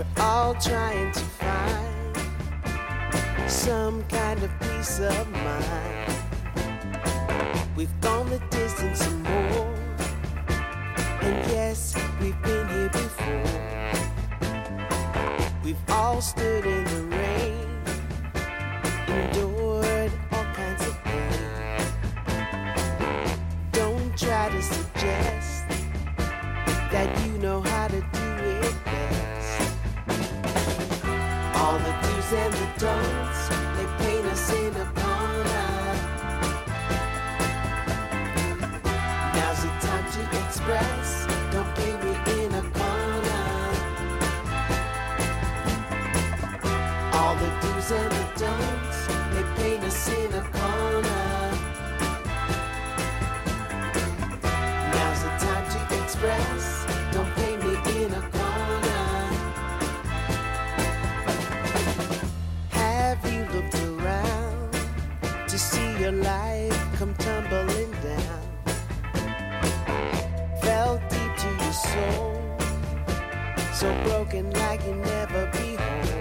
all trying to find some kind of peace of mind. We've gone the distance and more, and yes, we've been here before. We've all stood in the rain, endured all kinds of pain. Don't try to suggest that you know how to do it best. All the do's and the don'ts, they paint us in a corner. Now's the time to express, don't paint me in a corner. All the do's and the don'ts, they paint us in a corner. Now's the time to express, don't paint me in a corner. Have you looked around to see your life come tumbling down? Felt deep to your soul, so broken like you never be whole.